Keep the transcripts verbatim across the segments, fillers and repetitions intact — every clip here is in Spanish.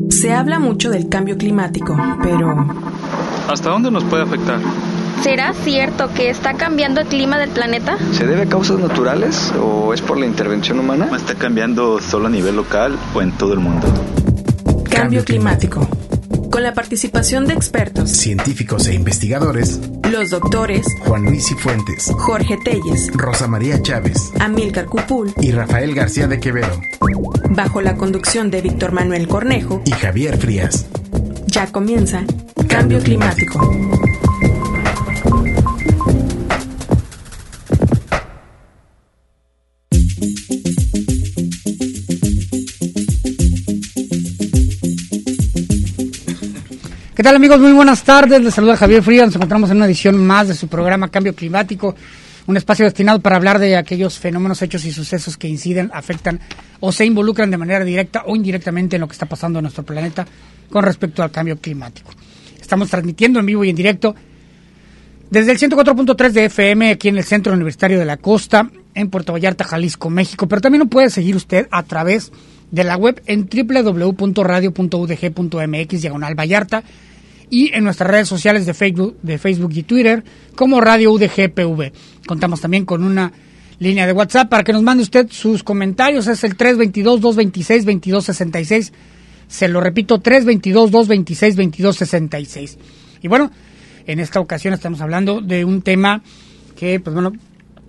Se habla mucho del cambio climático, pero... ¿hasta dónde nos puede afectar? ¿Será cierto que está cambiando el clima del planeta? ¿Se debe a causas naturales o es por la intervención humana? ¿Está cambiando solo a nivel local o en todo el mundo? Cambio climático. Con la participación de expertos, científicos e investigadores, los doctores Juan Luis Cifuentes, Jorge Telles, Rosa María Chávez, Amílcar Cupul y Rafael García de Quevedo, bajo la conducción de Víctor Manuel Cornejo y Javier Frías. Ya comienza Cambio Climático. ¿Qué tal, amigos? Muy buenas tardes, les saluda Javier Frías. Nos encontramos en una edición más de su programa Cambio Climático, un espacio destinado para hablar de aquellos fenómenos, hechos y sucesos que inciden, afectan o se involucran de manera directa o indirectamente en lo que está pasando en nuestro planeta con respecto al cambio climático. Estamos transmitiendo en vivo y en directo desde el ciento cuatro punto tres de F M aquí en el Centro Universitario de la Costa, en Puerto Vallarta, Jalisco, México, pero también lo puede seguir usted a través de la web en doble u doble u doble u punto radio punto u d g punto m x diagonal Vallarta y en nuestras redes sociales de Facebook, de Facebook y Twitter como Radio U D G P V. Contamos también con una línea de WhatsApp para que nos mande usted sus comentarios. Es el tres dos dos, dos dos seis, dos dos seis seis. Se lo repito, tres dos dos, dos dos seis, dos dos seis seis. Y bueno, en esta ocasión estamos hablando de un tema que, pues bueno,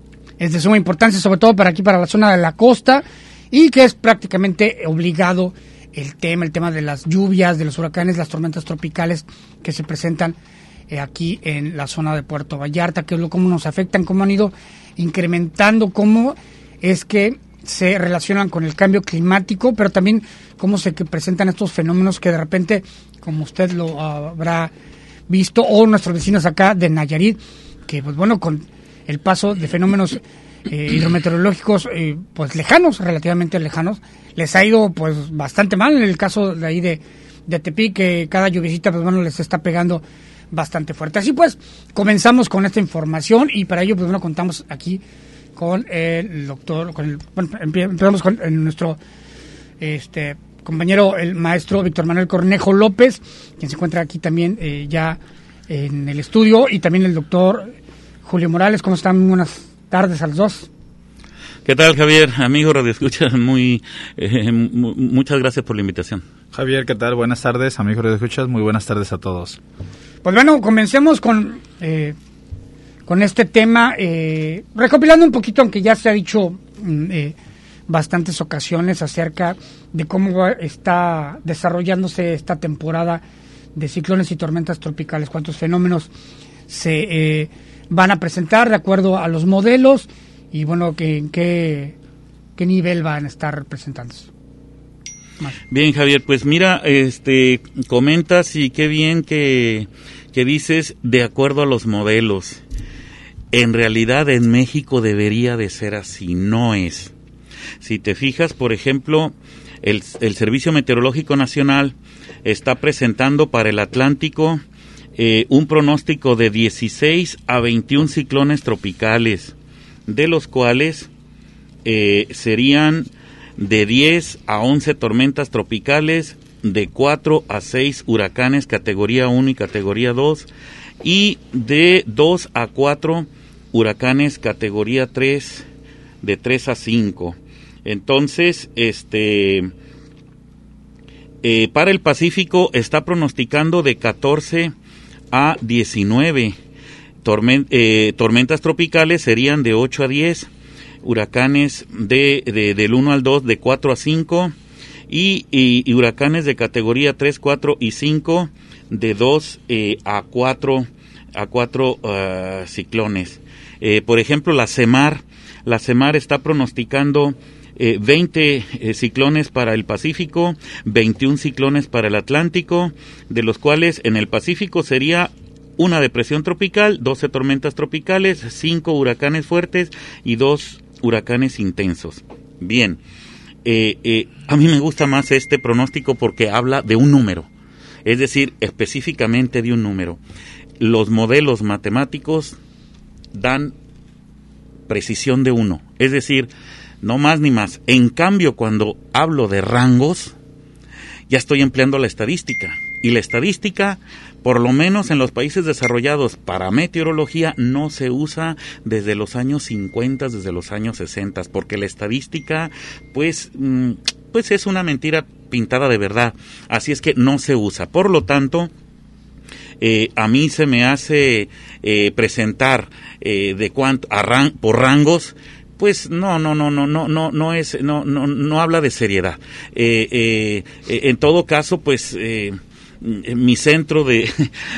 es de suma importancia, sobre todo para aquí, para la zona de la costa, y que es prácticamente obligado el tema, el tema de las lluvias, de los huracanes, las tormentas tropicales que se presentan eh, aquí en la zona de Puerto Vallarta, que es lo cómo nos afectan, cómo han ido incrementando, cómo es que se relacionan con el cambio climático, pero también cómo se que presentan estos fenómenos que de repente, como usted lo habrá visto, o nuestros vecinos acá de Nayarit, que pues bueno, con el paso de fenómenos Eh, hidrometeorológicos eh, pues lejanos, relativamente lejanos, les ha ido pues bastante mal. En el caso de ahí de, de Tepic, que cada lluviecita pues bueno les está pegando bastante fuerte. Así pues, comenzamos con esta información y para ello pues bueno contamos aquí con el doctor, con el, bueno, empezamos con el, nuestro este compañero, el maestro Víctor Manuel Cornejo López, quien se encuentra aquí también eh, ya en el estudio, y también el doctor Julio Morales. ¿Cómo están? Muy buenas tardes a los dos. ¿Qué tal, Javier? Amigo Radio Escucha, muy, eh, mu- muchas gracias por la invitación. Javier, ¿qué tal? Buenas tardes, amigo Radio Escuchas, muy buenas tardes a todos. Pues bueno, comencemos con eh, con este tema, eh, recopilando un poquito, aunque ya se ha dicho eh, bastantes ocasiones acerca de cómo está desarrollándose esta temporada de ciclones y tormentas tropicales, cuántos fenómenos se eh, van a presentar de acuerdo a los modelos y bueno, que en qué, qué nivel van a estar presentándose. Más. Bien, Javier, pues mira, este comentas y qué bien que, que dices de acuerdo a los modelos. En realidad en México debería de ser así, no es. Si te fijas, por ejemplo, el, el Servicio Meteorológico Nacional está presentando para el Atlántico eh, un pronóstico de dieciséis a veintiún ciclones tropicales, de los cuales eh, serían de diez a once tormentas tropicales, de cuatro a seis huracanes categoría uno y categoría dos, y de dos a cuatro huracanes categoría tres, de tres a cinco. Entonces, este eh, para el Pacífico está pronosticando de catorce a diecinueve. Torment, eh, tormentas tropicales serían de ocho a diez, huracanes de, de del uno al dos de cuatro a cinco, y, y, y huracanes de categoría tres, cuatro y cinco de dos eh, a cuatro a cuatro uh, ciclones. Eh, por ejemplo, la CEMAR, la CEMAR está pronosticando eh, veinte eh, ciclones para el Pacífico, veintiún ciclones para el Atlántico, de los cuales en el Pacífico sería una depresión tropical, doce tormentas tropicales, cinco huracanes fuertes y dos huracanes intensos. Bien, eh, eh, a mí me gusta más este pronóstico porque habla de un número, es decir, específicamente de un número. Los modelos matemáticos dan precisión de uno, es decir, no más ni más. En cambio, cuando hablo de rangos, ya estoy empleando la estadística. Y la estadística, por lo menos en los países desarrollados para meteorología, no se usa desde los años cincuenta, desde los años sesenta, porque la estadística, pues, pues es una mentira pintada de verdad. Así es que no se usa. Por lo tanto, eh, a mí se me hace eh, presentar eh, de cuánto a ran, por rangos. Pues no, no, no, no, no, no, no es, no, no, no habla de seriedad. Eh, eh, eh, en todo caso, pues. Eh, mi centro de,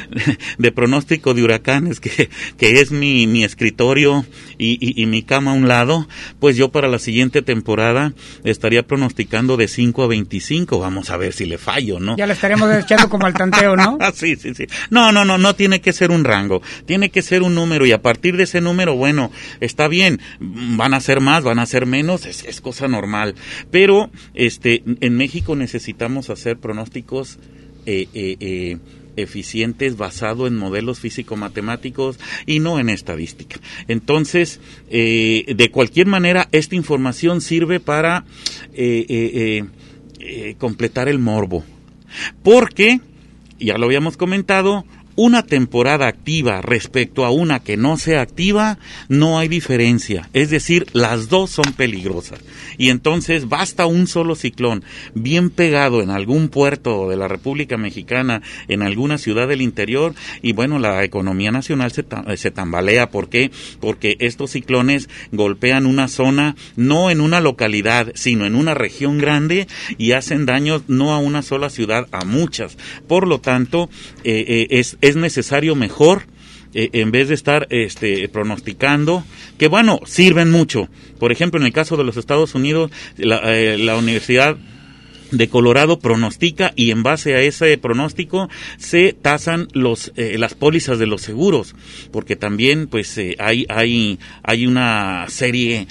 de pronóstico de huracanes, que, que es mi, mi escritorio y, y, y mi cama a un lado, pues yo para la siguiente temporada estaría pronosticando de cinco a veinticinco, vamos a ver si le fallo, ¿no? Ya le estaremos echando como al tanteo, ¿no? sí, sí, sí. No, no, no, no tiene que ser un rango, tiene que ser un número, y a partir de ese número, bueno, está bien, van a ser más, van a ser menos, es, es cosa normal, pero este, en México necesitamos hacer pronósticos Eh, eh, eh, eficientes basado en modelos físico-matemáticos y no en estadística. Entonces, eh, de cualquier manera, esta información sirve para eh, eh, eh, eh, completar el morbo. Porque, ya lo habíamos comentado, una temporada activa respecto a una que no sea activa, no hay diferencia. Es decir, las dos son peligrosas. Y entonces basta un solo ciclón bien pegado en algún puerto de la República Mexicana, en alguna ciudad del interior, y bueno, la economía nacional se, ta- se tambalea. ¿Por qué? Porque estos ciclones golpean una zona, no en una localidad, sino en una región grande, y hacen daños no a una sola ciudad, a muchas. Por lo tanto, eh, eh, es es necesario mejor, eh, en vez de estar este, pronosticando, que bueno, sirven mucho. Por ejemplo, en el caso de los Estados Unidos, la, eh, la Universidad de Colorado pronostica, y en base a ese pronóstico se tasan los eh, las pólizas de los seguros, porque también pues eh, hay hay hay una serie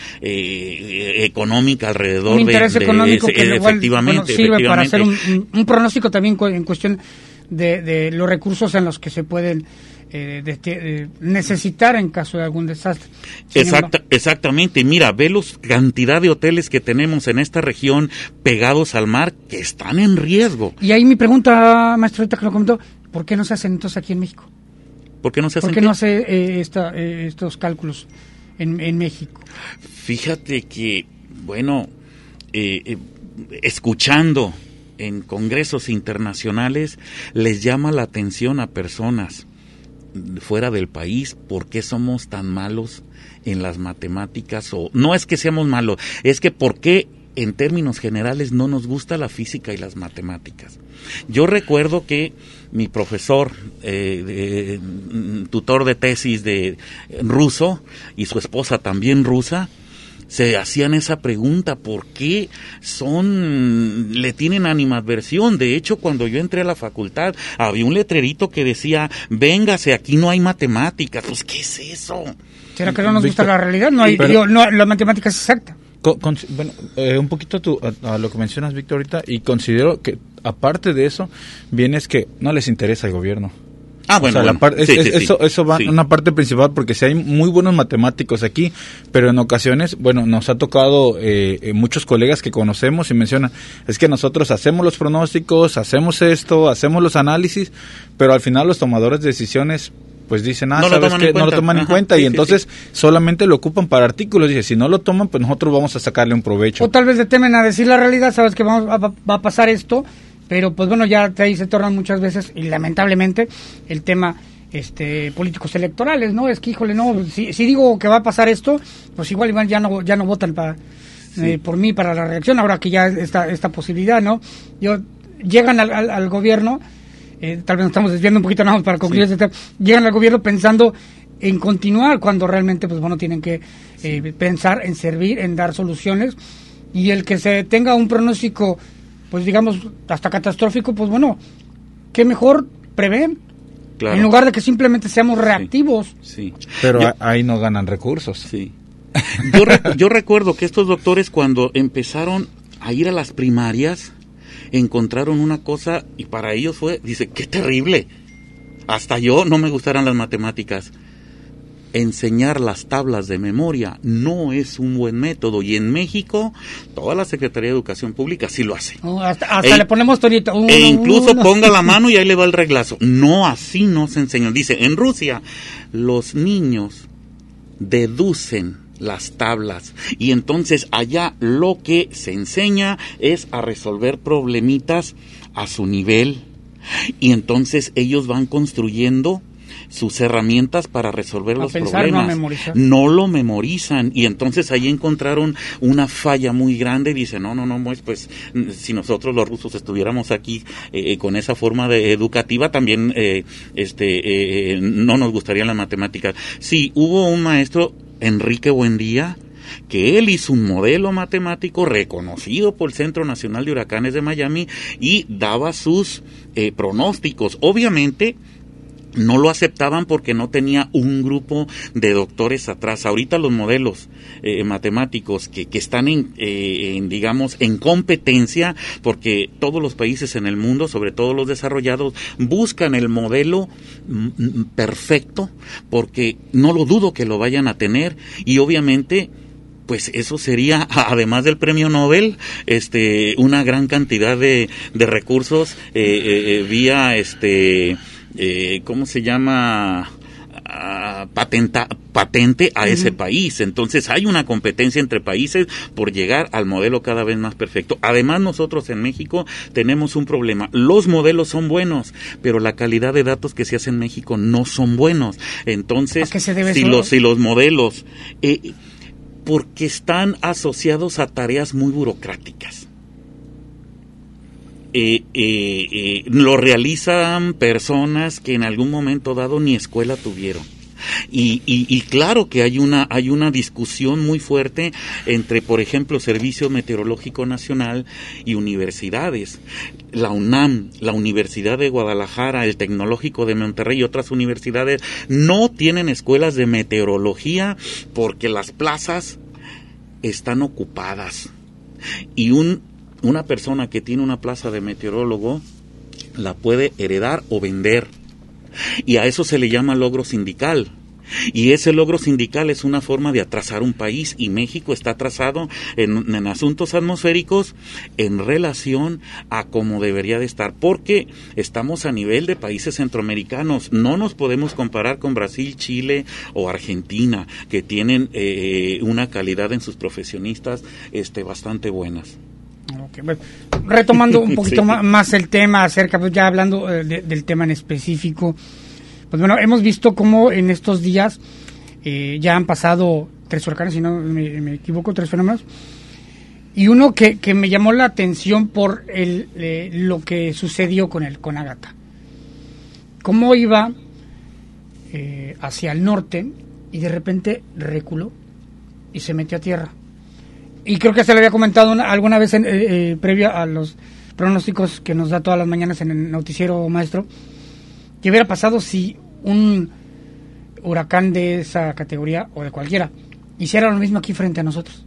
eh, económica alrededor un interés de, de económico ese, que igual, efectivamente, bueno, sirve efectivamente. para hacer un, un pronóstico también en cuestión de, de los recursos en los que se pueden eh, de, de, necesitar en caso de algún desastre. Exacta, exactamente. Mira, ve la cantidad de hoteles que tenemos en esta región pegados al mar que están en riesgo. Y ahí mi pregunta, maestro, ahorita que lo comentó, ¿por qué no se hacen entonces aquí en México? ¿Por qué no se hacen? ¿Por qué no hace eh, esta, eh, estos cálculos en, en México? Fíjate que, bueno, eh, eh, escuchando en congresos internacionales, les llama la atención a personas fuera del país por qué somos tan malos en las matemáticas, o no es que seamos malos, es que por qué en términos generales no nos gusta la física y las matemáticas. Yo recuerdo que mi profesor, eh, de, tutor de tesis de ruso, y su esposa también rusa, se hacían esa pregunta, ¿por qué son, le tienen animadversión? De hecho, cuando yo entré a la facultad, había un letrerito que decía, véngase, aquí no hay matemáticas. Pues, ¿qué es eso? ¿Será que no nos Víctor, gusta la realidad? No hay, pero, yo, no, la matemática es exacta. Con, con, bueno, eh, un poquito tu, a, a lo que mencionas, Víctor, ahorita, y considero que, aparte de eso, viene es que no les interesa el gobierno. Ah, bueno, o sea, bueno. la par- Sí, es, sí, es, eso, sí. eso va Sí. una parte principal, porque si hay muy buenos matemáticos aquí, pero en ocasiones, bueno, nos ha tocado eh, eh, muchos colegas que conocemos y mencionan, es que nosotros hacemos los pronósticos, hacemos esto, hacemos los análisis, pero al final los tomadores de decisiones pues dicen, ah, No lo ¿sabes toman qué? en No lo cuenta. toman en Ajá, cuenta, sí, y sí, entonces sí. solamente lo ocupan para artículos. Dice, si no lo toman, pues nosotros vamos a sacarle un provecho. O tal vez le temen a decir la realidad, sabes que vamos, va, va a pasar esto, pero pues bueno, ya ahí se tornan muchas veces, y lamentablemente, el tema este políticos electorales, ¿no? Es que, híjole, no, si, si digo que va a pasar esto, pues igual, igual ya no ya no votan para Sí. eh, por mí para la reelección, ahora que ya está esta posibilidad, ¿no? Yo llegan al, al, al gobierno, eh, tal vez nos estamos desviando un poquito nada más para concluir Sí. este tema, llegan al gobierno pensando en continuar cuando realmente, pues bueno, tienen que eh, pensar en servir, en dar soluciones, y el que se tenga un pronóstico, pues digamos, hasta catastrófico, pues bueno, qué mejor prever, Claro. en lugar de que simplemente seamos reactivos. Sí. Pero Yo- a- ahí no ganan recursos. Sí. Yo, re- yo recuerdo que estos doctores, cuando empezaron a ir a las primarias, encontraron una cosa, y para ellos fue, dice, qué terrible. Hasta yo no me gustaran las matemáticas. enseñar las tablas de memoria no es un buen método, y en México toda la Secretaría de Educación Pública sí lo hace. Oh, hasta hasta e, le ponemos tonito. Uno, e incluso uno. ponga la mano y ahí le va el reglazo. No, así no se enseña. Dice, en Rusia los niños deducen las tablas y entonces allá lo que se enseña es a resolver problemitas a su nivel, y entonces ellos van construyendo sus herramientas para resolver a los pensar, problemas. no, memorizar. No lo memorizan, y entonces ahí encontraron una falla muy grande y dicen, no, no, no, pues, pues si nosotros los rusos estuviéramos aquí eh, con esa forma de educativa, también eh, este eh, no nos gustarían las matemáticas. Sí, hubo un maestro, Enrique Buendía, que él hizo un modelo matemático reconocido por el Centro Nacional de Huracanes de Miami y daba sus eh, pronósticos. Obviamente no lo aceptaban porque no tenía un grupo de doctores atrás. Ahorita los modelos eh, matemáticos que, que están en, eh, en, digamos, en competencia, porque todos los países en el mundo, sobre todo los desarrollados, buscan el modelo m- perfecto, porque no lo dudo que lo vayan a tener, y obviamente pues eso sería, además del premio Nobel, este, una gran cantidad de, de recursos eh, eh, vía este Eh, ¿cómo se llama? Uh, patenta, patente a uh-huh. ese país. Entonces hay una competencia entre países por llegar al modelo cada vez más perfecto. Además, nosotros en México tenemos un problema. Los modelos son buenos, pero la calidad de datos que se hace en México no son buenos. Entonces, ¿a qué se debe si eso? los, si los modelos, eh, porque están asociados a tareas muy burocráticas. Eh, eh, eh, lo realizan personas que en algún momento dado ni escuela tuvieron. Y, y, y claro que hay una hay una discusión muy fuerte entre, por ejemplo, Servicio Meteorológico Nacional y universidades. La UNAM, la Universidad de Guadalajara, el Tecnológico de Monterrey y otras universidades no tienen escuelas de meteorología porque las plazas están ocupadas. Y un una persona que tiene una plaza de meteorólogo la puede heredar o vender, y a eso se le llama logro sindical, y ese logro sindical es una forma de atrasar un país, y México está atrasado en, en asuntos atmosféricos en relación a cómo debería de estar, porque estamos a nivel de países centroamericanos. No nos podemos comparar con Brasil, Chile o Argentina, que tienen eh, una calidad en sus profesionistas este, bastante buenas. Okay, bueno, retomando un poquito sí. más el tema acerca, pues ya hablando eh, de, del tema en específico, pues bueno, hemos visto cómo en estos días eh, ya han pasado tres huracanes, si no me, me equivoco, tres fenómenos, y uno que, que me llamó la atención por el eh, lo que sucedió con el con Ágata. Cómo iba eh, hacia el norte y de repente reculó y se metió a tierra. Y creo que se lo había comentado una, alguna vez en, eh, eh, previo a los pronósticos que nos da todas las mañanas en el noticiero, maestro, que hubiera pasado si un huracán de esa categoría o de cualquiera hiciera lo mismo aquí frente a nosotros.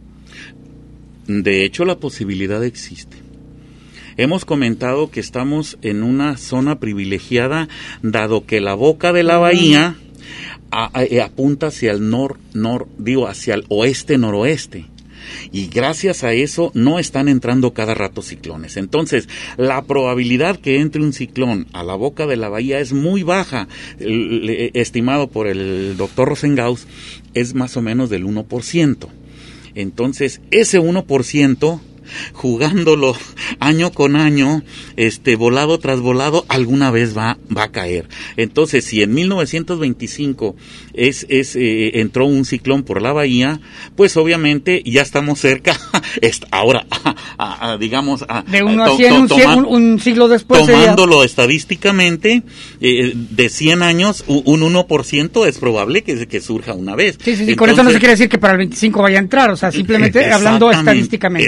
De hecho, la posibilidad existe. Hemos comentado que estamos en una zona privilegiada, dado que la boca de la bahía a, a, apunta hacia el nor, nor, digo, hacia el oeste-noroeste. Y gracias a eso no están entrando cada rato ciclones. Entonces, la probabilidad que entre un ciclón a la boca de la bahía es muy baja. El, el, estimado por el doctor Rosengaus, es más o menos del uno por ciento. Entonces, ese uno por ciento, jugándolo año con año, este volado tras volado, alguna vez va va a caer. Entonces, si en mil novecientos veinticinco es es eh, entró un ciclón por la bahía, pues obviamente ya estamos cerca. Ahora, a, a, a, digamos, a, de uno a, a cien, un, toma, un, un siglo después, tomándolo sería... estadísticamente, eh, de cien años, un uno por ciento es probable que, que surja una vez. Sí, sí, sí. Entonces, con eso no se quiere decir que para el veinticinco vaya a entrar, o sea, simplemente hablando estadísticamente. Exactamente.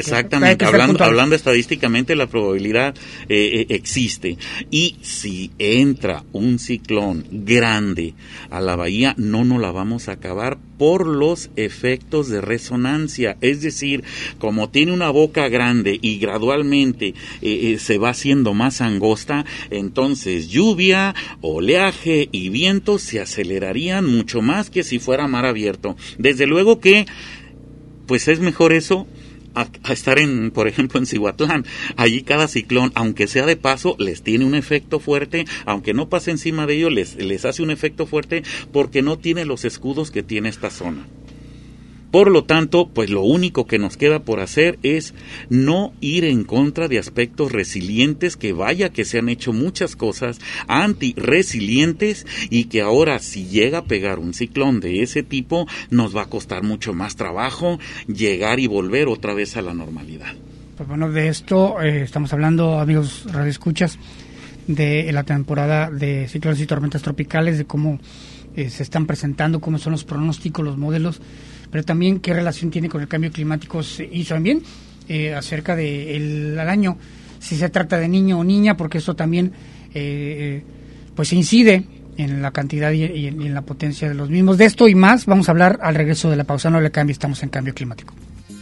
Efectivamente, hablando, hablando estadísticamente, la probabilidad eh, eh, existe. Y si entra un ciclón grande a la bahía, no nos la vamos a acabar por los efectos de resonancia. Es decir, como tiene una boca grande y gradualmente eh, eh, se va haciendo más angosta, entonces lluvia, oleaje y viento se acelerarían mucho más que si fuera mar abierto. Desde luego que pues es mejor eso a, a estar en, por ejemplo, en Cihuatlán. Allí cada ciclón, aunque sea de paso, les tiene un efecto fuerte, aunque no pase encima de ellos, les, les hace un efecto fuerte porque no tiene los escudos que tiene esta zona. Por lo tanto, pues lo único que nos queda por hacer es no ir en contra de aspectos resilientes, que vaya que se han hecho muchas cosas anti-resilientes y que ahora si llega a pegar un ciclón de ese tipo, nos va a costar mucho más trabajo llegar y volver otra vez a la normalidad. Pues bueno, de esto eh, estamos hablando, amigos radioescuchas, de la temporada de ciclones y tormentas tropicales, de cómo eh, se están presentando, cómo son los pronósticos, los modelos, pero también qué relación tiene con el cambio climático y también eh, acerca del año, si se trata de niño o niña, porque eso también eh, pues incide en la cantidad y, y, en, y en la potencia de los mismos. De esto y más vamos a hablar al regreso de la pausa. No le cambie, estamos en Cambio Climático.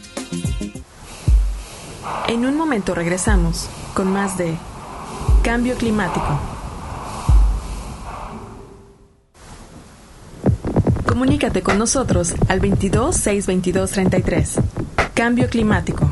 En un momento regresamos con más de Cambio Climático. Comunícate con nosotros al veintidós, seiscientos veintidós, treinta y tres. Cambio Climático.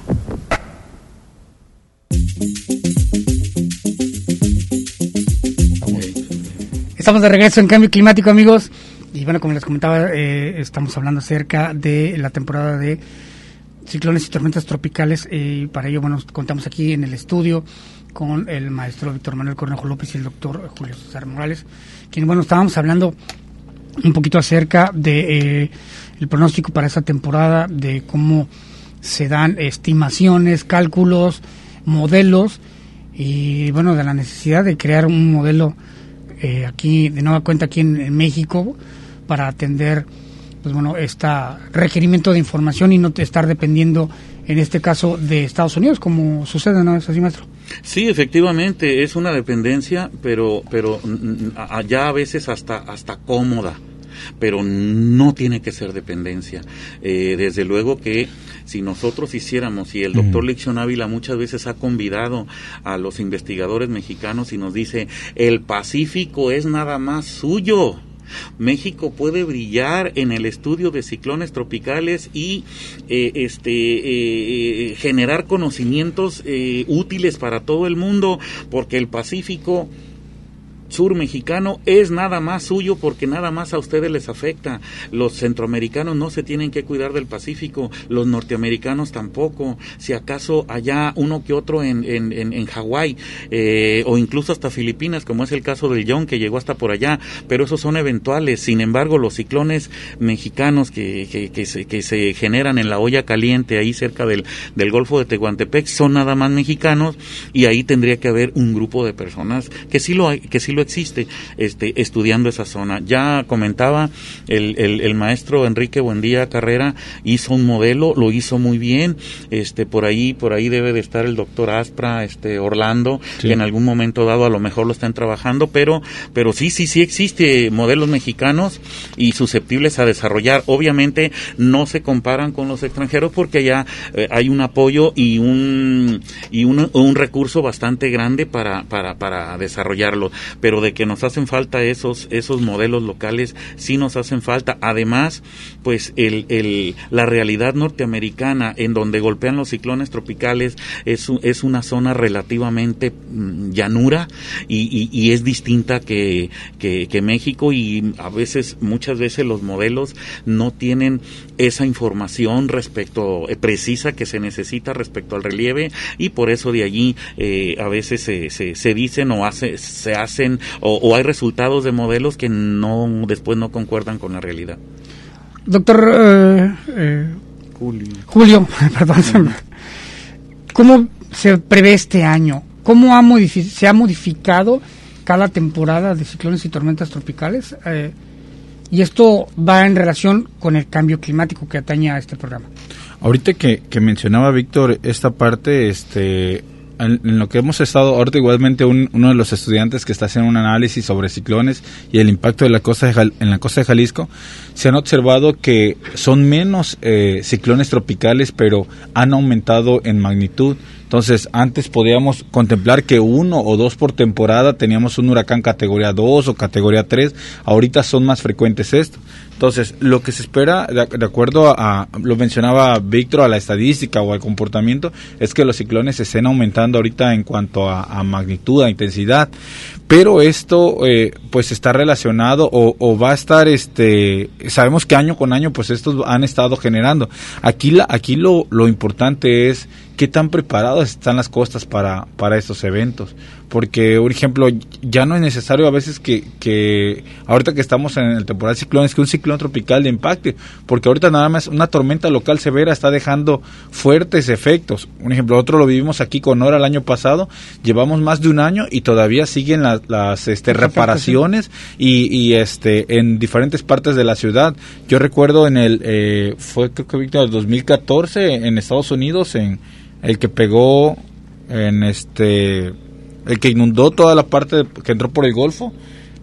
Estamos de regreso en Cambio Climático, amigos. Y bueno, como les comentaba, eh, estamos hablando acerca de la temporada de ciclones y tormentas tropicales. Y eh, para ello, bueno, contamos aquí en el estudio con el maestro Víctor Manuel Cornejo López y el doctor Julio César Morales, quienes, bueno, estábamos hablando un poquito acerca de eh, el pronóstico para esta temporada, de cómo se dan estimaciones, cálculos, modelos, y bueno, de la necesidad de crear un modelo eh, aquí, de nueva cuenta aquí en, en México, para atender, pues bueno, este requerimiento de información y no estar dependiendo, en este caso, de Estados Unidos, como sucede, ¿no es así, maestro? Sí, efectivamente, es una dependencia, pero pero allá a veces hasta hasta cómoda, pero no tiene que ser dependencia. Eh, desde luego que si nosotros hiciéramos, y el doctor Lección Ávila muchas veces ha convidado a los investigadores mexicanos y nos dice, el Pacífico es nada más suyo. México puede brillar en el estudio de ciclones tropicales y eh, este eh, generar conocimientos eh, útiles para todo el mundo, porque el Pacífico sur mexicano es nada más suyo, porque nada más a ustedes les afecta. Los centroamericanos no se tienen que cuidar del Pacífico, los norteamericanos tampoco, si acaso allá uno que otro en, en, en, en Hawái, eh, o incluso hasta Filipinas, como es el caso del John, que llegó hasta por allá, pero esos son eventuales. Sin embargo, los ciclones mexicanos que, que, que, se, que se generan en la olla caliente, ahí cerca del, del Golfo de Tehuantepec, son nada más mexicanos, y ahí tendría que haber un grupo de personas que sí lo hay, que sí lo existe, este, estudiando esa zona. Ya comentaba el, el, el maestro Enrique Buendía Carrera, hizo un modelo, lo hizo muy bien, este, por ahí, por ahí debe de estar el doctor Aspra, este, Orlando, sí, que en algún momento dado a lo mejor lo están trabajando, pero, pero sí, sí, sí existe modelos mexicanos y susceptibles a desarrollar. Obviamente no se comparan con los extranjeros porque allá eh, hay un apoyo y un, y un, un recurso bastante grande para, para, para desarrollarlo, pero de que nos hacen falta esos esos modelos locales, sí nos hacen falta. Además, pues el, el la realidad norteamericana, en donde golpean los ciclones tropicales, es, es una zona relativamente mmm, llanura y, y, y es distinta que, que, que México, y a veces, muchas veces los modelos no tienen esa información respecto eh, precisa que se necesita respecto al relieve, y por eso de allí eh, a veces se, se, se dicen o hace, se hacen O, o hay resultados de modelos que no después no concuerdan con la realidad. Doctor eh, eh, Julio, Julio perdón, ¿cómo se prevé este año? ¿Cómo ha modifi- se ha modificado cada temporada de ciclones y tormentas tropicales? Eh, y esto va en relación con el cambio climático que atañe a este programa. Ahorita que, que mencionaba Víctor esta parte, este... En, en lo que hemos estado, ahorita igualmente un, uno de los estudiantes que está haciendo un análisis sobre ciclones y el impacto de la costa de Jal, en la costa de Jalisco, se han observado que son menos eh, ciclones tropicales, pero han aumentado en magnitud. Entonces, antes podíamos contemplar que uno o dos por temporada teníamos un huracán categoría dos o categoría tres, ahorita son más frecuentes esto. Entonces, lo que se espera, de, de acuerdo a, a, lo mencionaba Víctor, a la estadística o al comportamiento, es que los ciclones se estén aumentando ahorita en cuanto a, a magnitud, a intensidad. Pero esto, eh, pues está relacionado o, o va a estar, este, sabemos que año con año, pues estos han estado generando. Aquí la, aquí lo, lo importante es qué tan preparadas están las costas para, para estos eventos. Porque, por ejemplo, ya no es necesario a veces que, que ahorita que estamos en el temporal ciclones, que un ciclón tropical de impacte, porque ahorita nada más una tormenta local severa está dejando fuertes efectos. Un ejemplo, otro lo vivimos aquí con Nora el año pasado, llevamos más de un año y todavía siguen las, las este, reparaciones y, y este en diferentes partes de la ciudad. Yo recuerdo en el, eh, fue creo que Víctor, el dos mil catorce en Estados Unidos, en el que pegó en este... el que inundó toda la parte que entró por el Golfo,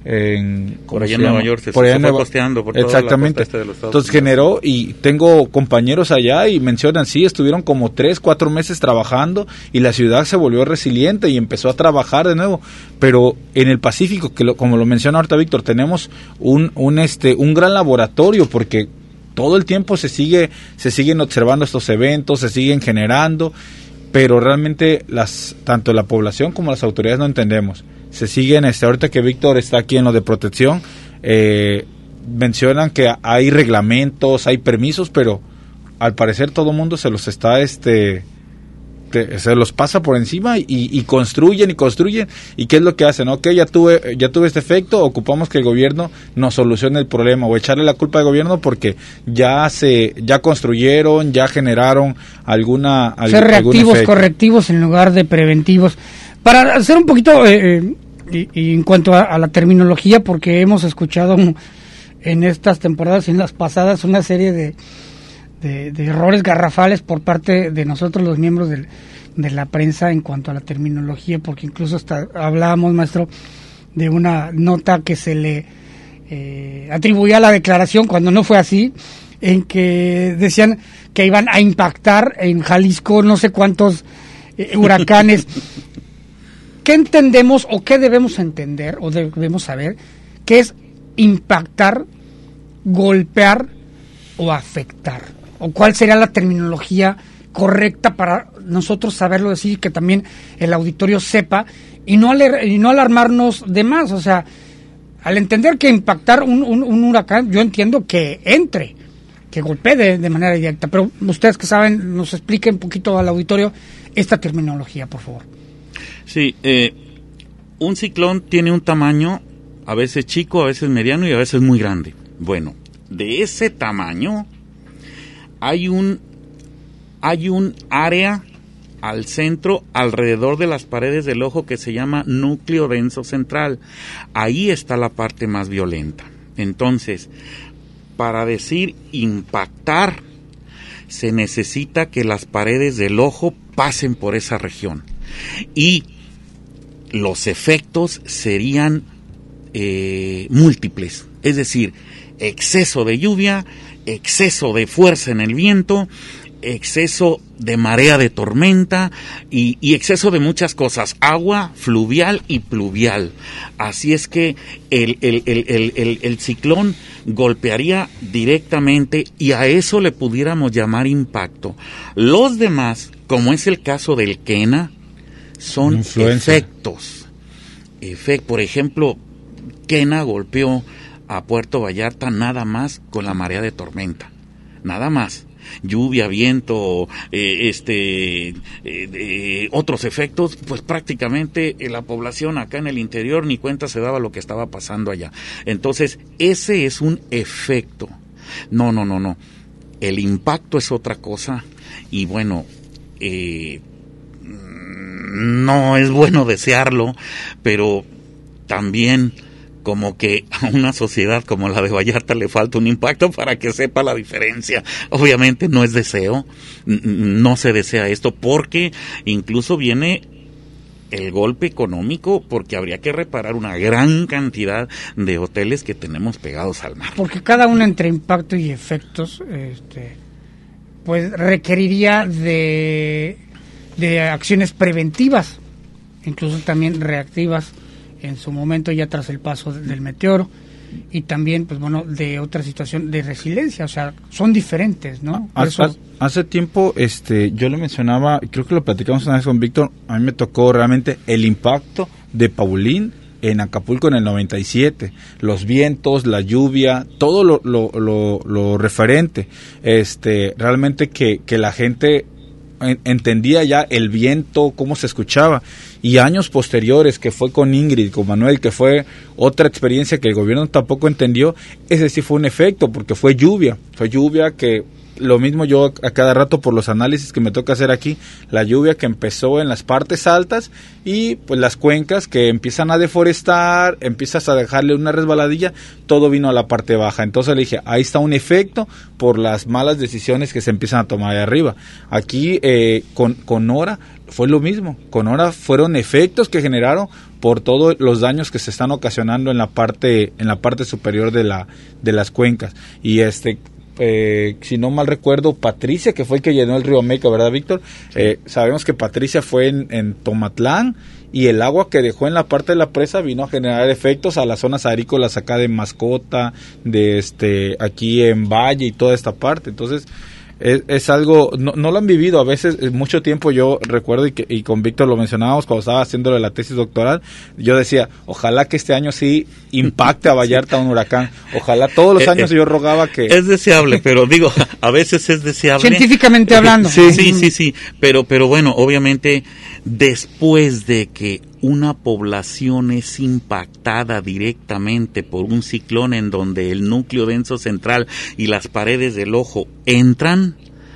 en, por allá en Nueva York, se, por allá se Nueva, fue costeando por exactamente. Toda la costa este de los Estados Entonces Unidos. Generó, y tengo compañeros allá y mencionan, sí, estuvieron como tres, cuatro meses trabajando y la ciudad se volvió resiliente y empezó a trabajar de nuevo. Pero en el Pacífico, que lo, como lo menciona ahorita Víctor, tenemos un, un este, un gran laboratorio, porque todo el tiempo se sigue, se siguen observando estos eventos, se siguen generando, pero realmente las tanto la población como las autoridades no entendemos. Se siguen, este, ahorita que Víctor está aquí en lo de protección, eh, mencionan que hay reglamentos, hay permisos, pero al parecer todo el mundo se los está, este, te, se los pasa por encima y, y construyen y construyen. ¿Y qué es lo que hacen? Ok, ya tuve, ya tuve este efecto, ocupamos que el gobierno nos solucione el problema, o echarle la culpa al gobierno porque ya se, ya construyeron, ya generaron alguna, algún, ser reactivos, correctivos en lugar de preventivos. Para hacer un poquito eh, y, y en cuanto a, a la terminología, porque hemos escuchado en estas temporadas y en las pasadas una serie de De, de errores garrafales por parte de nosotros los miembros del, de la prensa en cuanto a la terminología, porque incluso hasta hablábamos, maestro, de una nota que se le eh, atribuía a la declaración cuando no fue así, en que decían que iban a impactar en Jalisco no sé cuántos eh, huracanes. ¿Qué entendemos o qué debemos entender o debemos saber qué es impactar, golpear o afectar? ¿O cuál sería la terminología correcta para nosotros saberlo decir y que también el auditorio sepa y no, aler, y no alarmarnos de más? O sea, al entender que impactar un, un, un huracán, yo entiendo que entre, que golpee de, de manera directa, pero ustedes que saben, nos expliquen un poquito al auditorio esta terminología, por favor. Sí, eh, un ciclón tiene un tamaño a veces chico, a veces mediano y a veces muy grande. Bueno, de ese tamaño hay un hay un área al centro, alrededor de las paredes del ojo, que se llama núcleo denso central. Ahí está la parte más violenta. Entonces, para decir impactar, se necesita que las paredes del ojo pasen por esa región. Y los efectos serían eh, múltiples. Es decir, exceso de lluvia, exceso de fuerza en el viento, exceso de marea de tormenta y, y exceso de muchas cosas, agua fluvial y pluvial. Así es que el, el, el, el, el, el ciclón golpearía directamente y a eso le pudiéramos llamar impacto. Los demás, como es el caso del Kena, son Influencia. efectos. Efect, por ejemplo, Kena golpeó a Puerto Vallarta nada más con la marea de tormenta, nada más. Lluvia, viento, eh, este, eh, eh, otros efectos, pues prácticamente eh, la población acá en el interior ni cuenta se daba lo que estaba pasando allá. Entonces, ese es un efecto. No, no, no, no. El impacto es otra cosa y bueno, eh, no es bueno desearlo, pero también como que a una sociedad como la de Vallarta le falta un impacto para que sepa la diferencia. Obviamente no es deseo, no se desea esto, porque incluso viene el golpe económico, porque habría que reparar una gran cantidad de hoteles que tenemos pegados al mar. Porque cada uno entre impacto y efectos, este, pues requeriría de, de acciones preventivas, incluso también reactivas en su momento ya tras el paso del meteoro, y también, pues bueno, de otra situación de resiliencia, o sea, son diferentes, ¿no? Por Hace, eso... hace tiempo, este, yo le mencionaba, creo que lo platicamos una vez con Víctor, a mí me tocó realmente el impacto de Paulín en Acapulco en el noventa y siete, los vientos, la lluvia, todo lo, lo, lo, lo referente, este, realmente que, que la gente entendía ya el viento, cómo se escuchaba, y años posteriores, que fue con Ingrid, con Manuel, que fue otra experiencia que el gobierno tampoco entendió, ese sí fue un efecto, porque fue lluvia, fue lluvia que, lo mismo yo a cada rato por los análisis que me toca hacer aquí, la lluvia que empezó en las partes altas y pues las cuencas que empiezan a deforestar, empiezas a dejarle una resbaladilla, todo vino a la parte baja. Entonces le dije, ahí está un efecto por las malas decisiones que se empiezan a tomar de arriba. Aquí eh, con, con Nora fue lo mismo, con Nora fueron efectos que generaron por todos los daños que se están ocasionando en la parte en la parte superior de la de las cuencas. Y este Eh, si no mal recuerdo, Patricia, que fue el que llenó el río Meca, ¿verdad, Víctor? Sí. Eh, sabemos que Patricia fue en, en Tomatlán, y el agua que dejó en la parte de la presa vino a generar efectos a las zonas agrícolas acá de Mascota, de este aquí en Valle y toda esta parte. Entonces es, es algo, no, no lo han vivido a veces, mucho tiempo. Yo recuerdo, y, que, y con Víctor lo mencionábamos cuando estaba haciendo la tesis doctoral, yo decía, ojalá que este año sí impacte a Vallarta un huracán, ojalá todos los años. eh, yo rogaba que... Es deseable, pero digo, a veces es deseable. Científicamente hablando. Sí, sí, sí, sí, pero, pero bueno, obviamente, después de que una población es impactada directamente por un ciclón en donde el núcleo denso central y las paredes del ojo entran,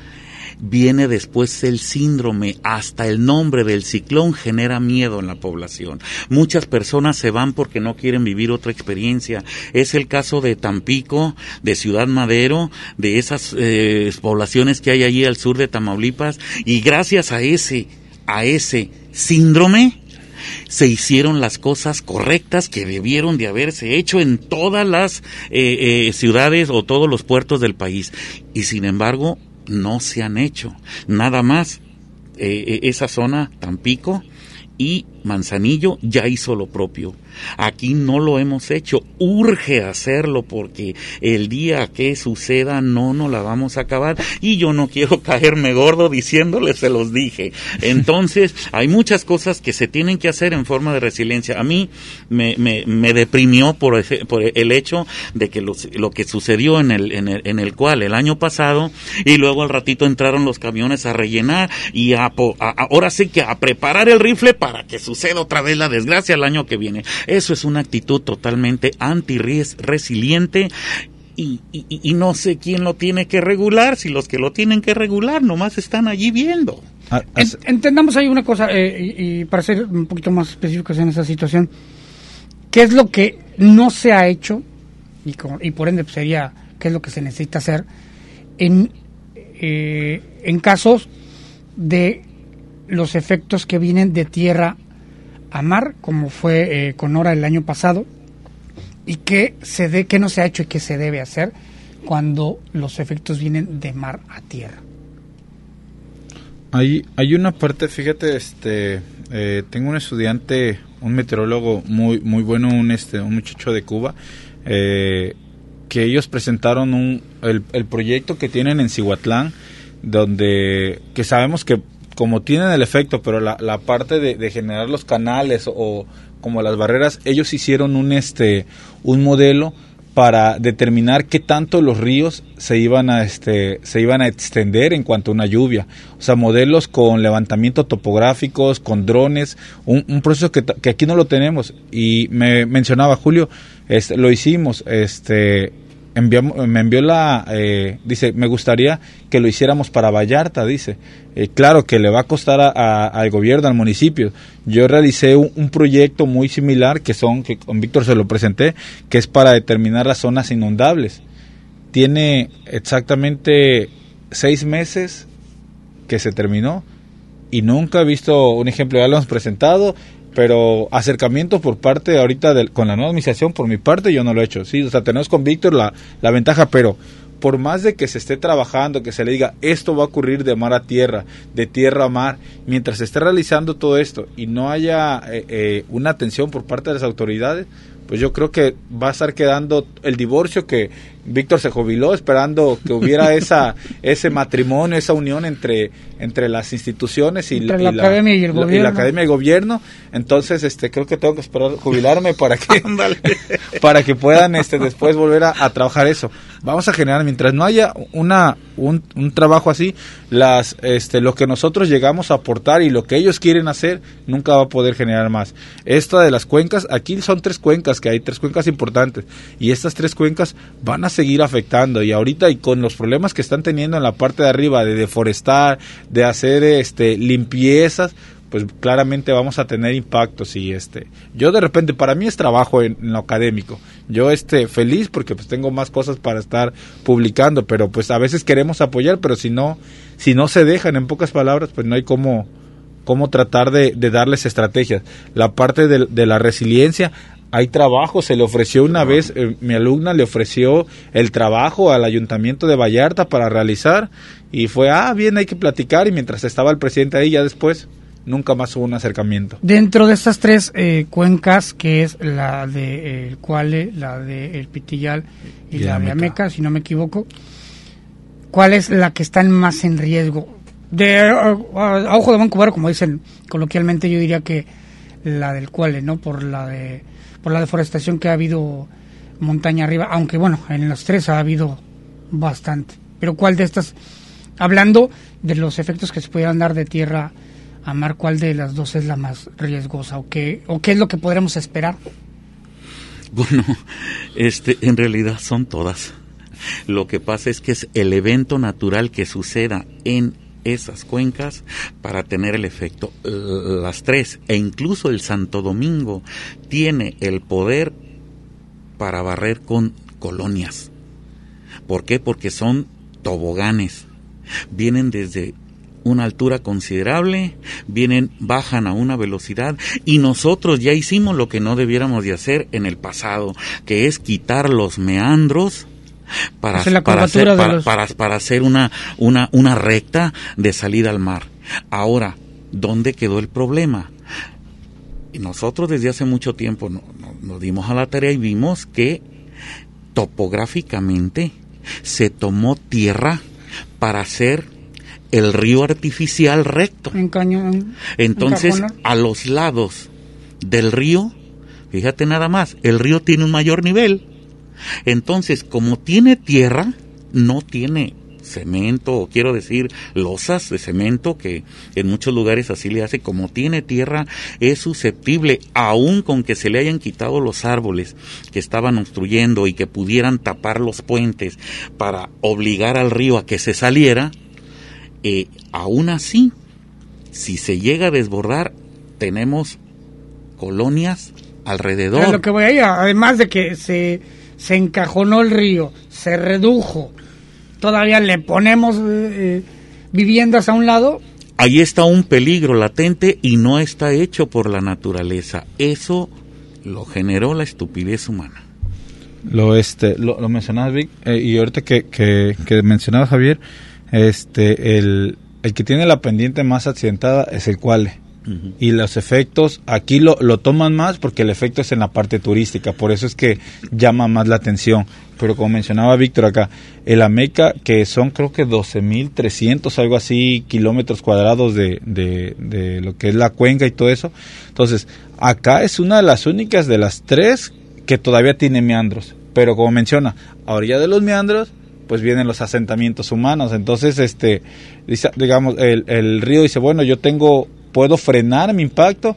viene después el síndrome. Hasta el nombre del ciclón genera miedo en la población. Muchas personas se van porque no quieren vivir otra experiencia. Es el caso de Tampico, de Ciudad Madero, de esas eh, poblaciones que hay allí al sur de Tamaulipas, y gracias a ese, a ese síndrome, se hicieron las cosas correctas que debieron de haberse hecho en todas las eh, eh, ciudades o todos los puertos del país, y sin embargo no se han hecho. Nada más eh, esa zona, Tampico y Manzanillo, ya hizo lo propio. Aquí no lo hemos hecho, urge hacerlo, porque el día que suceda no nos la vamos a acabar, y yo no quiero caerme gordo diciéndoles, se los dije. Entonces hay muchas cosas que se tienen que hacer en forma de resiliencia. A mí me, me, me deprimió por, ese, por el hecho de que lo, lo que sucedió en el, en, el, en el cual el año pasado, y luego al ratito entraron los camiones a rellenar y a, a, ahora sí que a preparar el rifle para que suceda otra vez la desgracia el año que viene. Eso es una actitud totalmente anti-resiliente, y, y, y no sé quién lo tiene que regular, si los que lo tienen que regular nomás están allí viendo. Entendamos ahí una cosa, eh, y, y para ser un poquito más específicos en esa situación, ¿qué es lo que no se ha hecho? Y, como, y por ende pues sería, ¿qué es lo que se necesita hacer en, eh, en casos de los efectos que vienen de tierra a mar, como fue eh, con Nora el año pasado, y qué se de, qué no se ha hecho y qué se debe hacer cuando los efectos vienen de mar a tierra? Hay, hay una parte, fíjate, este, eh, tengo un estudiante, un meteorólogo muy, muy bueno, un este, un muchacho de Cuba, eh, que ellos presentaron un, el, el proyecto que tienen en Cihuatlán, donde, que sabemos que como tienen el efecto, pero la, la parte de, de generar los canales o, o como las barreras, ellos hicieron un este un modelo para determinar qué tanto los ríos se iban a este se iban a extender en cuanto a una lluvia. O sea, modelos con levantamiento topográficos, con drones, un, un proceso que, que aquí no lo tenemos. Y me mencionaba Julio, este, lo hicimos, este enviamos, me envió la, eh, dice, me gustaría que lo hiciéramos para Vallarta, dice. Eh, claro que le va a costar a, a, al gobierno, al municipio. Yo realicé un, un proyecto muy similar, que son, que con Víctor se lo presenté, que es para determinar las zonas inundables. Tiene exactamente seis meses que se terminó y nunca he visto un ejemplo. Ya lo hemos presentado, pero acercamiento por parte ahorita de, con la nueva administración, por mi parte yo no lo he hecho. Sí, o sea, tenemos con Víctor la, la ventaja, pero por más de que se esté trabajando, que se le diga esto va a ocurrir de mar a tierra, de tierra a mar, mientras se esté realizando todo esto y no haya eh, eh, una atención por parte de las autoridades, pues yo creo que va a estar quedando el divorcio, que Víctor se jubiló esperando que hubiera esa ese matrimonio, esa unión entre entre las instituciones y, entre la, la, y, la, academia y, el la, y la academia y gobierno. Entonces este creo que tengo que esperar jubilarme para que para que puedan este después volver a, a trabajar eso. Vamos a generar, mientras no haya una un, un trabajo así, las este lo que nosotros llegamos a aportar y lo que ellos quieren hacer nunca va a poder generar más. Esta de las cuencas, aquí son tres cuencas, que hay tres cuencas importantes, y estas tres cuencas van a seguir afectando, y ahorita y con los problemas que están teniendo en la parte de arriba de deforestar, de hacer este limpiezas, pues claramente vamos a tener impactos. Y este yo de repente, para mí es trabajo en, en lo académico, yo este feliz porque pues tengo más cosas para estar publicando, pero pues a veces queremos apoyar, pero si no si no se dejan, en pocas palabras, pues no hay cómo cómo tratar de, de darles estrategias. La parte de, de la resiliencia, hay trabajo, se le ofreció una vez, eh, mi alumna le ofreció el trabajo al ayuntamiento de Vallarta para realizar, y fue, ah, bien, hay que platicar, y mientras estaba el presidente ahí, ya después, nunca más hubo un acercamiento. Dentro de estas tres eh, cuencas, que es la de El Cuale, la de El Pitillal y, y la de Ameca, si no me equivoco, ¿cuál es la que está más en riesgo? De a, a, a ojo de buen cubero, como dicen coloquialmente, yo diría que la del Cuale, ¿no? Por la de por la deforestación que ha habido montaña arriba, aunque bueno, en los tres ha habido bastante. Pero ¿cuál de estas, hablando de los efectos que se pudieran dar de tierra a mar, cuál de las dos es la más riesgosa, o qué o qué es lo que podremos esperar? Bueno, este en realidad son todas. Lo que pasa es que es el evento natural que suceda en esas cuencas para tener el efecto. Las tres, e incluso el Santo Domingo, tiene el poder para barrer con colonias. ¿Por qué? Porque son toboganes. Vienen desde una altura considerable, vienen, bajan a una velocidad, y nosotros ya hicimos lo que no debiéramos de hacer en el pasado, que es quitar los meandros para para hacer, para, los... para, para hacer una, una, una recta de salida al mar. Ahora, ¿dónde quedó el problema? Y nosotros desde hace mucho tiempo no, no, nos dimos a la tarea y vimos que topográficamente se tomó tierra para hacer el río artificial recto. En cañón, Entonces, en a los lados del río, fíjate nada más, el río tiene un mayor nivel. Entonces, como tiene tierra, no tiene cemento, o quiero decir, losas de cemento, que en muchos lugares así le hace. Como tiene tierra, es susceptible, aun con que se le hayan quitado los árboles que estaban obstruyendo y que pudieran tapar los puentes para obligar al río a que se saliera, eh, aún así, si se llega a desbordar, tenemos colonias alrededor. Es lo que voy a ir, además de que se... se encajonó el río, se redujo, todavía le ponemos eh, viviendas a un lado. Ahí está un peligro latente y no está hecho por la naturaleza. Eso lo generó la estupidez humana. Lo este lo, lo mencionabas, Vic, eh, y ahorita que, que, que mencionabas, Javier, este el, el que tiene la pendiente más accidentada es el Cuale. Uh-huh. Y los efectos aquí lo, lo toman más porque el efecto es en la parte turística, por eso es que llama más la atención. Pero como mencionaba Víctor acá, el Ameca, que son creo que doce mil trescientos, algo así, kilómetros cuadrados de, de, de lo que es la cuenca y todo eso. Entonces, acá es una de las únicas de las tres que todavía tiene meandros. Pero como menciona, a orilla de los meandros, pues vienen los asentamientos humanos. Entonces, este, digamos, el, el río dice, bueno, yo tengo... puedo frenar mi impacto,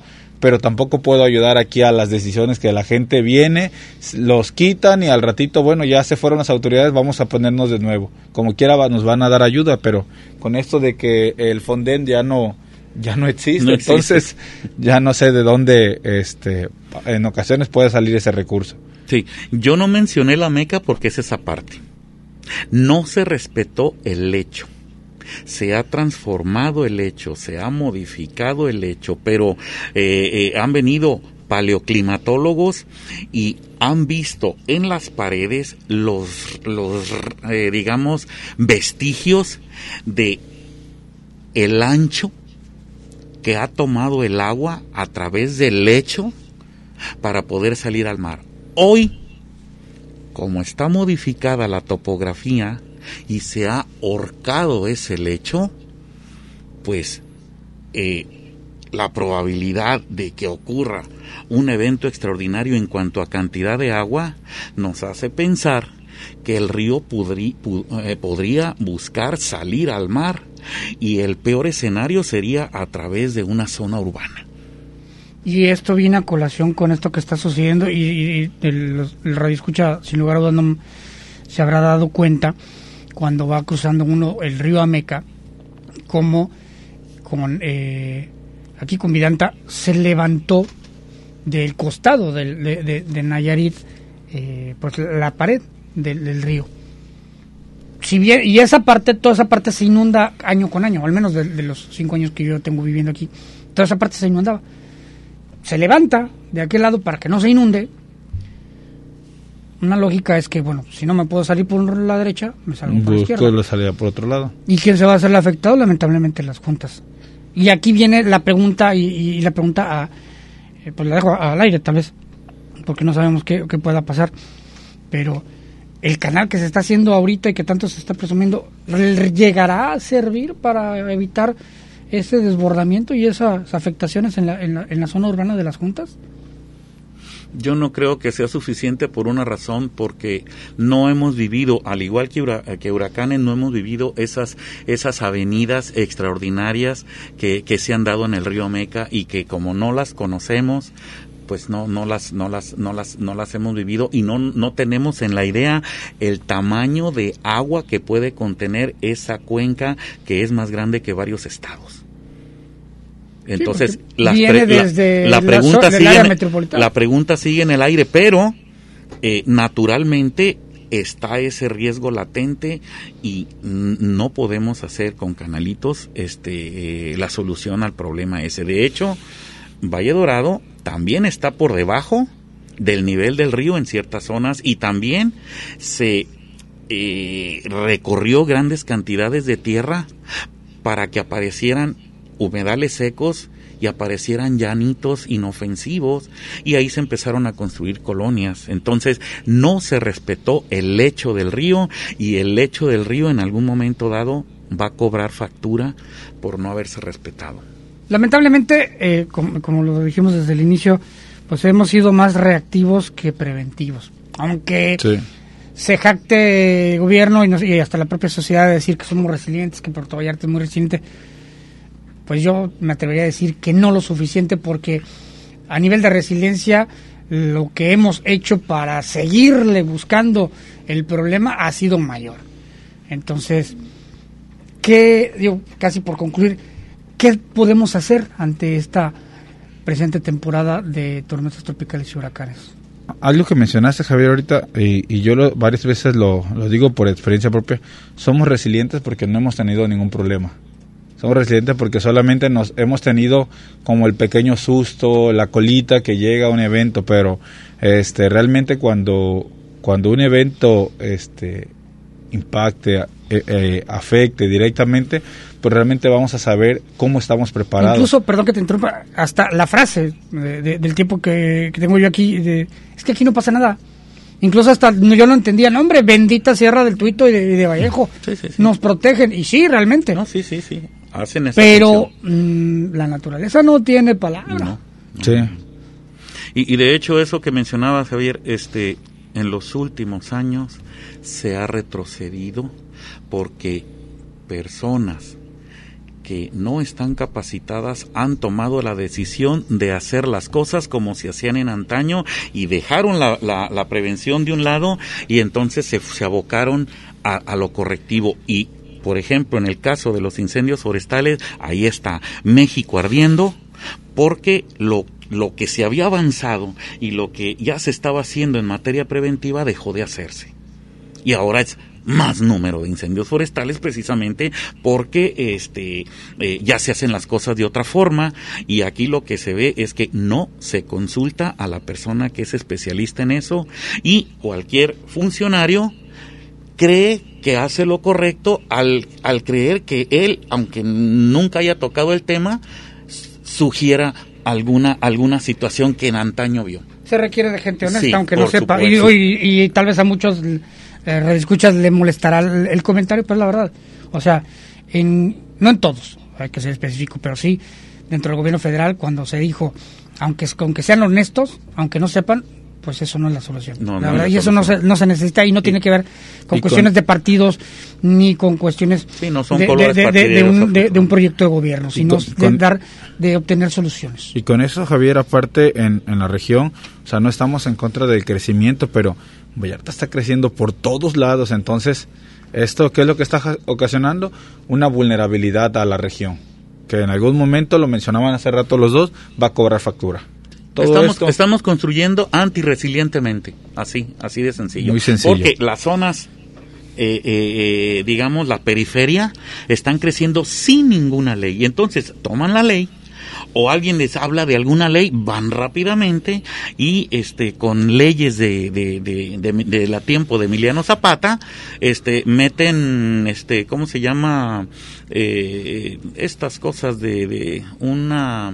pero tampoco puedo ayudar aquí a las decisiones que la gente viene, los quitan y al ratito, bueno, ya se fueron las autoridades, vamos a ponernos de nuevo. Como quiera va, nos van a dar ayuda, pero con esto de que el Fonden ya no ya no existe, no existe. Entonces ya no sé de dónde este en ocasiones puede salir ese recurso. Sí, yo no mencioné la Meca porque es esa parte. No se respetó el lecho. Se ha transformado el lecho, se ha modificado el lecho, pero eh, eh, han venido paleoclimatólogos y han visto en las paredes los, los eh, digamos, vestigios de el ancho que ha tomado el agua a través del lecho para poder salir al mar. Hoy, como está modificada la topografía y se ha horcado ese lecho, pues eh, la probabilidad de que ocurra un evento extraordinario en cuanto a cantidad de agua nos hace pensar que el río podrí, pu, eh, podría buscar salir al mar y el peor escenario sería a través de una zona urbana. Y esto viene a colación con esto que está sucediendo y, y el, el radioescucha sin lugar a dudas no se habrá dado cuenta cuando va cruzando uno el río Ameca, como con eh, aquí con Vidanta se levantó del costado del, de, de, de Nayarit eh, pues la pared del, del río. Si bien, y esa parte, toda esa parte se inunda año con año, al menos de, de los cinco años que yo tengo viviendo aquí, toda esa parte se inundaba. Se levanta de aquel lado para que no se inunde. Una lógica es que, bueno, si no me puedo salir por la derecha, me salgo por la izquierda. Busco la salida por otro lado. ¿Y quién se va a hacer el afectado? Lamentablemente las juntas. Y aquí viene la pregunta, y, y la pregunta a, eh, pues la dejo al aire tal vez, porque no sabemos qué, qué pueda pasar. Pero el canal que se está haciendo ahorita y que tanto se está presumiendo, ¿llegará a servir para evitar ese desbordamiento y esas afectaciones en la, en la, en la zona urbana de las juntas? Yo no creo que sea suficiente por una razón, porque no hemos vivido, al igual que, hura, que huracanes, no hemos vivido esas esas avenidas extraordinarias que, que se han dado en el río Meca y que como no las conocemos, pues no no las no las no las no las hemos vivido y no no tenemos en la idea el tamaño de agua que puede contener esa cuenca, que es más grande que varios estados. Entonces sí, la, viene la, desde la pregunta la, sigue en, la pregunta sigue en el aire, pero eh, naturalmente está ese riesgo latente y no podemos hacer con canalitos este eh, la solución al problema ese. De hecho, Valle Dorado también está por debajo del nivel del río en ciertas zonas y también se eh, recorrió grandes cantidades de tierra para que aparecieran humedales secos y aparecieran llanitos inofensivos y ahí se empezaron a construir colonias. Entonces no se respetó el lecho del río y el lecho del río en algún momento dado va a cobrar factura por no haberse respetado. Lamentablemente, eh, como, como lo dijimos desde el inicio, pues hemos sido más reactivos que preventivos. Aunque sí. se jacte el gobierno y, nos, y hasta la propia sociedad de decir que somos resilientes, que Puerto Vallarta es muy resiliente, pues yo me atrevería a decir que no lo suficiente, porque a nivel de resiliencia lo que hemos hecho para seguirle buscando el problema ha sido mayor. Entonces, ¿qué, digo, casi por concluir, qué podemos hacer ante esta presente temporada de tormentas tropicales y huracanes? Algo que mencionaste, Javier, ahorita, y, y yo lo, varias veces lo, lo digo por experiencia propia, somos resilientes porque no hemos tenido ningún problema. Somos resilientes porque solamente nos hemos tenido como el pequeño susto, la colita que llega a un evento, pero este realmente cuando cuando un evento este impacte, eh, eh, afecte directamente, pues realmente vamos a saber cómo estamos preparados. Incluso, perdón que te interrumpa, hasta la frase de, de, del tiempo que, que tengo yo aquí, de, es que aquí no pasa nada. Incluso hasta yo no entendía, no, hombre, bendita Sierra del Tuito y de, y de Vallejo, sí, sí, sí. nos protegen, y sí, realmente. No, sí, sí, sí. Hacen esa Pero mmm, la naturaleza no tiene palabra. No, no. Sí. Y, y de hecho eso que mencionabas, Javier, este, en los últimos años se ha retrocedido porque personas que no están capacitadas han tomado la decisión de hacer las cosas como se hacían en antaño y dejaron la, la, la prevención de un lado y entonces se, se abocaron a, a lo correctivo. Y, por ejemplo, en el caso de los incendios forestales, ahí está México ardiendo porque lo lo que se había avanzado y lo que ya se estaba haciendo en materia preventiva dejó de hacerse. Y ahora es más número de incendios forestales precisamente porque este eh, ya se hacen las cosas de otra forma, y aquí lo que se ve es que no se consulta a la persona que es especialista en eso, y cualquier funcionario cree que hace lo correcto al, al creer que él, aunque nunca haya tocado el tema, sugiera alguna alguna situación que en antaño vio. Se requiere de gente honesta, sí, aunque no sepa, y, y, y tal vez a muchos eh, escuchas le molestará el, el comentario, pero la verdad, o sea, en, no en todos, hay que ser específico, pero sí dentro del gobierno federal, cuando se dijo, aunque, aunque sean honestos, aunque no sepan, pues eso no es la solución. No, la no verdad, y eso no se, no se necesita, y no y, tiene que ver con cuestiones con, de partidos ni con cuestiones sí, no son de, de, de, de, un, de, de un proyecto de gobierno, sino con, de con, dar de obtener soluciones. Y con eso, Javier, aparte en, en la región, o sea, no estamos en contra del crecimiento, pero Vallarta está creciendo por todos lados, entonces, ¿esto qué es lo que está ocasionando? Una vulnerabilidad a la región, que en algún momento, lo mencionaban hace rato los dos, va a cobrar factura. Todo estamos, esto, estamos construyendo antirresilientemente, así, así de sencillo. Muy sencillo. Porque las zonas, eh, eh, digamos, la periferia, están creciendo sin ninguna ley. Y entonces toman la ley, o alguien les habla de alguna ley, van rápidamente y este con leyes de de de de, de la tiempo de Emiliano Zapata, este meten este ¿cómo se llama? Eh, estas cosas de de una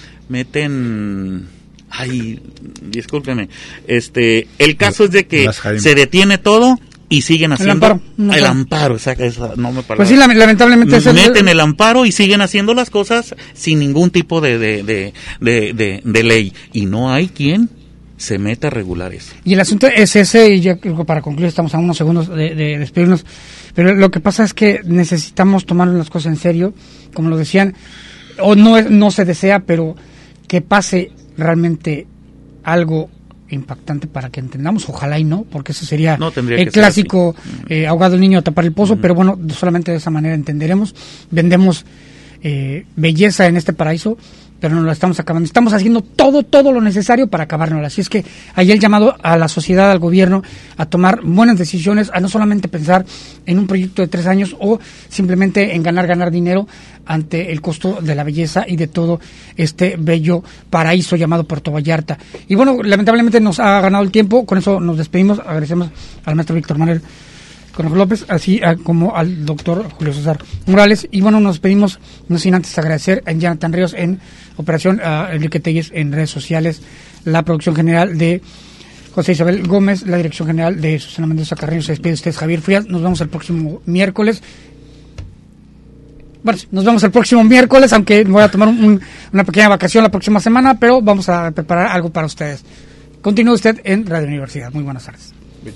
meten Ay, discúlpeme. Este, el caso es de que se detiene todo y siguen haciendo el amparo. No, el amparo, o sea, esa, no me parece. Pues sí, lamentablemente es meten el... el amparo y siguen haciendo las cosas sin ningún tipo de de, de, de, de, de ley, y no hay quien se meta a regular eso. Y el asunto es ese, y ya para concluir, estamos a unos segundos de, de despedirnos, pero lo que pasa es que necesitamos tomar las cosas en serio, como lo decían, o no, no se desea, pero que pase realmente algo impactante para que entendamos, ojalá y no, porque eso sería no, el clásico eh, ahogado el niño a tapar el pozo, uh-huh. Pero bueno, solamente de esa manera entenderemos. Vendemos eh, belleza en este paraíso, pero no lo estamos acabando. Estamos haciendo todo, todo lo necesario para acabárnosla. Así es que hay el llamado a la sociedad, al gobierno, a tomar buenas decisiones, a no solamente pensar en un proyecto de tres años o simplemente en ganar, ganar dinero ante el costo de la belleza y de todo este bello paraíso llamado Puerto Vallarta. Y bueno, lamentablemente nos ha ganado el tiempo, con eso nos despedimos, agradecemos al maestro Víctor Manuel Conejo López, así a, como al doctor Julio César Morales, y bueno, nos despedimos, no sin antes agradecer a Jonathan Ríos en operación, a Enrique Telles en redes sociales, la producción general de José Isabel Gómez, la dirección general de Susana Mendoza Carrillo. Se despide usted, Javier Frías, nos vemos el próximo miércoles. Bueno, nos vemos el próximo miércoles, aunque voy a tomar un, una pequeña vacación la próxima semana, pero vamos a preparar algo para ustedes. Continúe usted en Radio Universidad. Muy buenas tardes.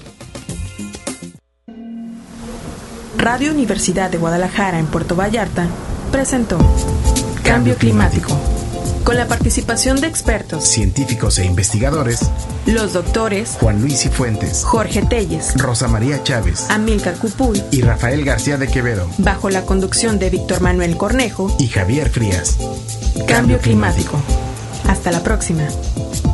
Radio Universidad de Guadalajara en Puerto Vallarta presentó Cambio Climático, con la participación de expertos, científicos e investigadores, los doctores Juan Luis Cifuentes, Jorge Telles, Rosa María Chávez, Amílcar Cupuy y Rafael García de Quevedo, bajo la conducción de Víctor Manuel Cornejo y Javier Frías. Cambio Climático. Hasta la próxima.